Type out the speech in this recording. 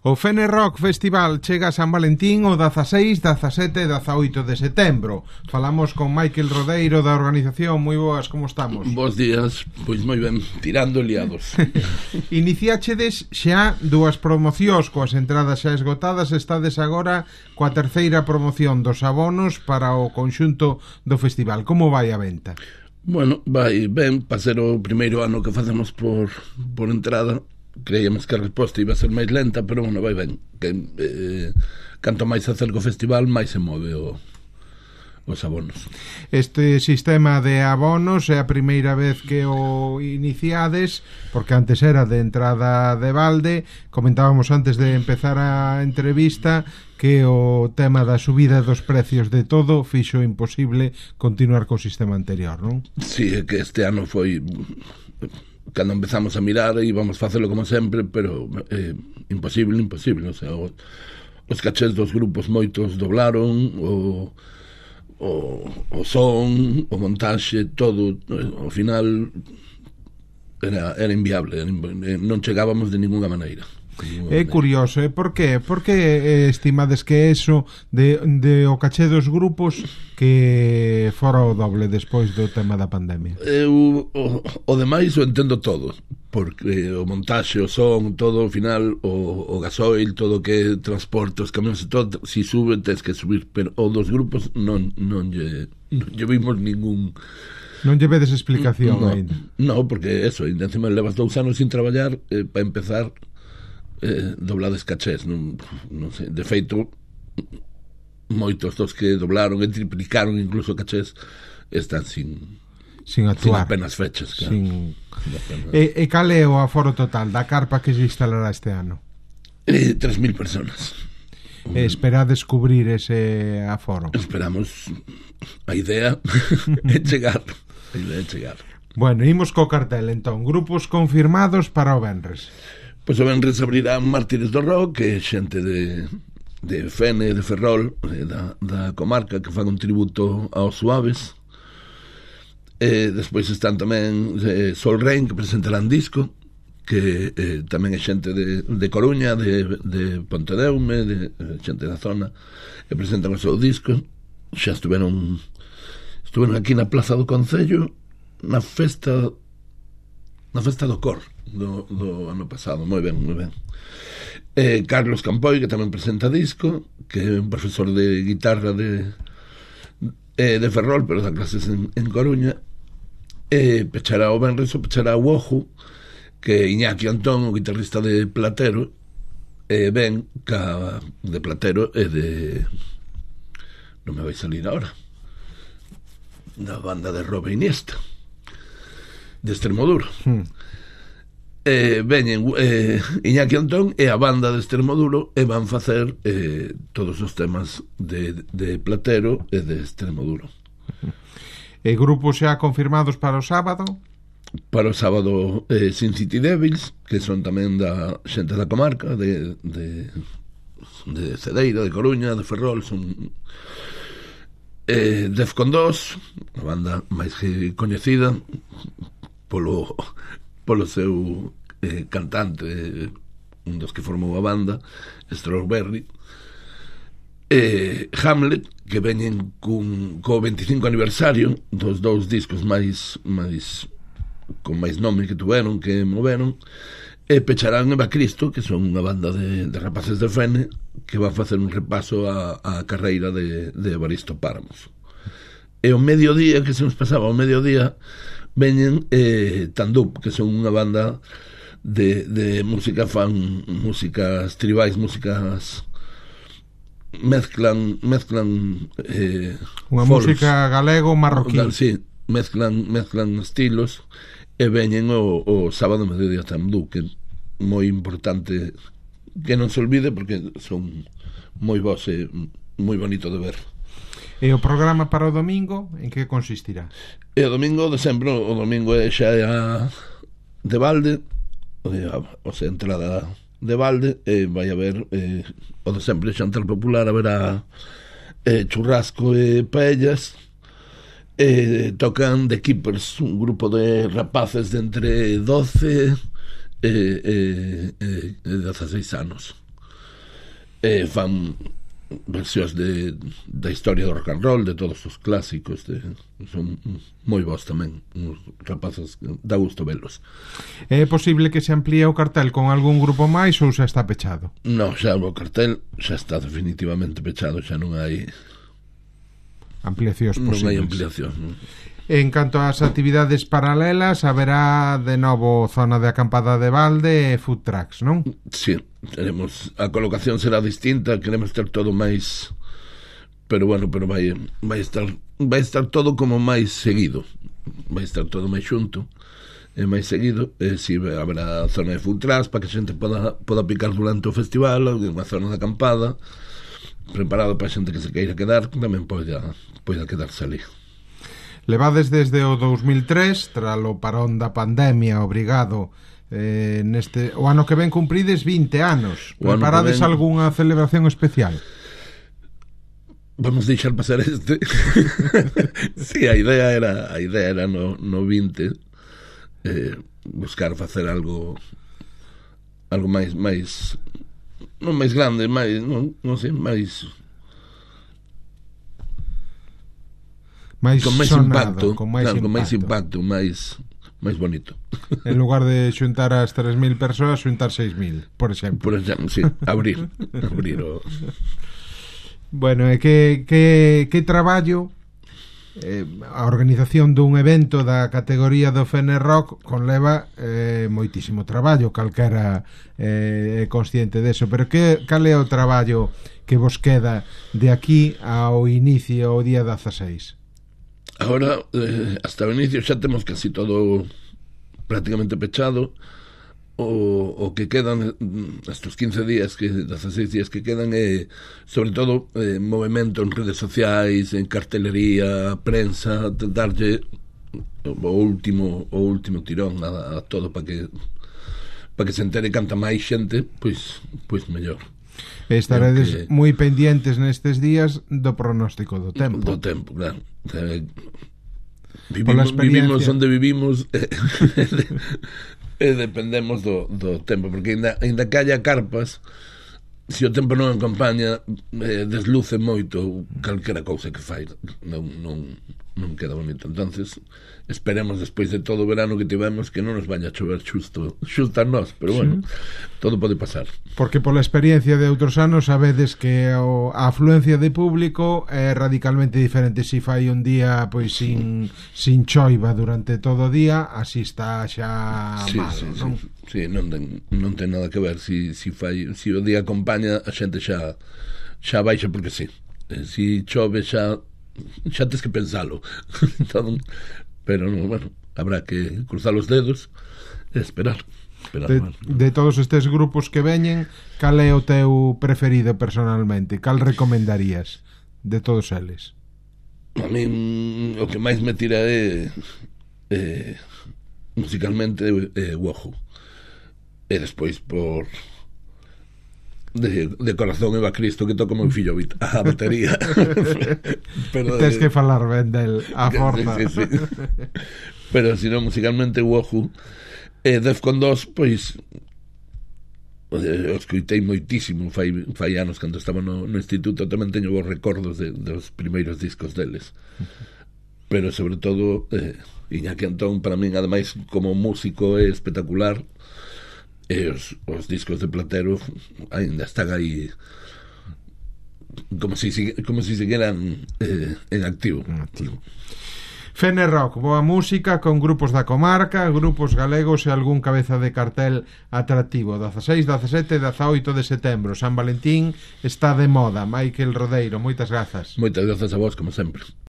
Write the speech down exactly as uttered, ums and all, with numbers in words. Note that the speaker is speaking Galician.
O Fene Rock Festival chega a San Valentín o dezaseis, dezasete e dezaoito de setembro. Falamos con Michael Rodeiro da organización. Moi boas, como estamos? Bos días, pois moi ben, tirando liados. Iniciáchedes xa dúas promocións coas entradas xa esgotadas. Estades agora coa terceira promoción dos abonos para o conxunto do festival. Como vai a venta? Bueno, vai ben, para ser o primeiro ano que facemos por, por entrada. Creíamos que a resposta iba a ser máis lenta, pero bueno, vai ben, que eh, canto máis se acerca o festival, máis se move o, os abonos. Este sistema de abonos é a primeira vez que o iniciades, porque antes era de entrada de balde. Comentábamos antes de empezar a entrevista que o tema da subida dos precios de todo fixo imposible continuar co sistema anterior, non? Si, sí, é que este ano foi... Cando empezamos a mirar íbamos facelo como sempre, pero eh, imposible, imposible, o sea, o, os cachés dos grupos moitos doblaron, o, o, o son, o montaxe, todo, ao final era, era inviable, era, non chegábamos de ninguna maneira. É curioso, é por que? Por que estimades que eso de, de o caché dos grupos que fora o doble despois do tema da pandemia? Eu, o, o demais o entendo todo, porque o montaxe, o son, todo ao final, o, o gasoil, todo o que transporte, os camións e todo, si sube, tens que subir, pero o dos grupos non, non, lle, non lle vimos ningún... Non lle vedes explicación no, ainda? No, porque eso, ainda encima levas dous anos sin traballar, eh, para empezar... Eh, doblades cachés, non, non sei, de feito moitos dos que doblaron e triplicaron incluso cachés están sin sin actuar, sin apenas fechas, claro. Sin... E, e cal é o aforo total da carpa que se instalará este ano? Eh, tres mil personas. E esperades cubrir ese aforo? Esperamos, a idea é chegar, a idea é chegar. Bueno, imos co cartel entón, grupos confirmados para o venres. Pois o venres abrirá Mártires do Rock, que é xente de, de Fene, de Ferrol, da, da comarca, que fan un tributo aos Suaves. E despois están tamén eh, Sol Rein, que presentarán disco, que eh, tamén é xente de, de Coruña, de, de Pontedeume, de, de xente da zona, e presentan o seu disco. Xa estuveron estuveron aquí na Plaza do Concello na festa na festa do Cor do, do ano pasado, moi ben, moi ben. Eh, Carlos Campoy, que tamén presenta disco, que é un profesor de guitarra de eh, de Ferrol, pero da clases en, en Coruña. Eh, pechará o venres, o pechará o Ojo, que é Iñaki Antón, o guitarrista de Platero, e eh, ben ca de Platero e de... non me vai salir ahora, da banda de Robe Iniesta, de Extremoduro. Hmm. Eh, veñen eh, Iñaki Antón e a banda de Extremoduro e van facer eh, todos os temas de, de Platero e de Extremoduro. E grupos xa confirmados para o sábado? Para o sábado eh, Sin City Devils, que son tamén da xente da comarca de, de, de Cedeira, de Coruña, de Ferrol, son eh, Defcon dos, a banda máis que coñecida polo polo seu eh, cantante, eh, un dos que formou a banda, Strawberry. eh, Hamlet, que veñen cun, co veinticinco aniversario dos dous discos máis máis con máis nome que tuveron, que moveron, e pecharán Eva Cristo, que son unha banda de, de rapaces de Fene, que van facer un repaso a, a carreira de, de Evaristo Páramos. E o mediodía, que se nos pasaba o mediodía, veñen eh, Tandup, que son unha banda de, de música fan, músicas tribais, músicas mezclan mezclan eh, unha música galego marroquí, sí, mezclan mezclan estilos, e veñen o, o sábado mediodía Tandup, que é moi importante que non se olvide, porque son moi bons e moi bonito de ver. E o programa para o domingo, en que consistirá? E o domingo de sempre, o domingo é xa a de balde, o sea, entrada de balde, e vai haber eh, o de sempre xantar popular, haberá eh, churrasco e paellas, e tocan The Keepers, un grupo de rapaces de entre doce e, e, e, e dezaseis anos. e fan versións de, da historia do rock and roll, de todos os clásicos, de, son moi bons tamén, uns rapazos, dá gusto velos. É posible que se amplíe o cartel con algún grupo máis ou xa está pechado? Non, xa o cartel xa está definitivamente pechado, xa non hai ampliacións posibles. Non hai ampliación, non? En canto ás actividades paralelas, haberá de novo zona de acampada de balde e food trucks, non? Sí, teremos, a colocación será distinta, queremos ter todo máis, pero bueno, pero vai vai estar vai estar todo como máis seguido. Vai estar todo máis xunto e máis seguido, e si sí, haberá zona de food trucks para que a xente poda poda picar durante o festival, unha zona de acampada preparado para a xente que se queira quedar, que tamén poida poida quedarse ali. Levades desde o dous mil tres, tras o parón da pandemia, obrigado, eh, neste, o ano que ven cumprides vinte anos. Preparades ven... algunha celebración especial? Vamos deixar pasar este. Sí, a idea era a idea era no, no vinte, eh, buscar facer algo algo máis máis non máis grande, máis non, non sei, máis máis con máis sonado, impacto, con máis claro, impacto. con máis impacto, máis máis bonito. En lugar de xuntar as tres mil persoas, xuntar seis mil, por exemplo. Por exemplo, sí, abrir, abrir o... Bueno, e que que que traballo eh, a organización dun evento da categoría do Fene Rock conleva eh, moitísimo traballo, calquera eh, é consciente deso, pero que cal é o traballo que vos queda de aquí ao inicio o día dezaseis? Agora, eh, hasta o inicio xa temos casi todo prácticamente pechado. O, o que quedan estes quince días, que dezaseis días que quedan, é sobre todo eh, movimento en redes sociais, en cartelería, prensa, darlle o último o último tirón a, a todo para que para que se entere canta máis xente, pois pois mellor. Estaredes que... moi pendentes nestes días do pronóstico do tempo. Do tempo, claro. Eh, vivimos, vivimos onde vivimos e, e dependemos do, do tempo, porque ainda, ainda que haya carpas, se o tempo non acompaña, eh, desluce moito calquera cousa que fai, non, non, non queda bonito. Entonces esperemos, despois de todo o verano que tivemos, que non nos vaya a chover xusto xusto a nós, pero bueno, sí, todo pode pasar. Porque pola experiencia de outros anos sabedes que o, a afluencia de público é radicalmente diferente se fai un día pois sin, sin choiva durante todo o día, así está xa sí, malo, sí, non? Sí, sí, non ten, non ten nada que ver si, si, fai, si o día acompaña, a xente xa xa baixa porque sí, e si chove xa xa tes que pensalo. Entón, pero non, bueno, habrá que cruzar os dedos e esperar, esperar de, bueno. de todos estes grupos que veñen, cal é o teu preferido personalmente? Cal recomendarías de todos eles? A min o que máis me tira é, é musicalmente é Wojo, e despois por De, de corazón Eva Cristo, que toca o meu fillo a batería. Pero tens que falar ben del a forza. Sí, sí, sí. Pero se non, musicalmente Wojo e Defcon dos, pois eu escoitei moitísimo fai, fai anos cando estaba no, no instituto, tamén teño vos recordos de, dos primeiros discos deles, pero sobre todo eh, Iñaki Antón para min, ademais como músico, é espectacular. E os, os discos de Platero ainda están aí como se si, como si segueran eh, en activo. En activo. Fene Rock, boa música con grupos da comarca, grupos galegos e algún cabeza de cartel atractivo. Dezaseis, dezasete, dezaoito de setembro, San Valentín está de moda. Michael Rodeiro, moitas grazas. Moitas grazas a vos, como sempre.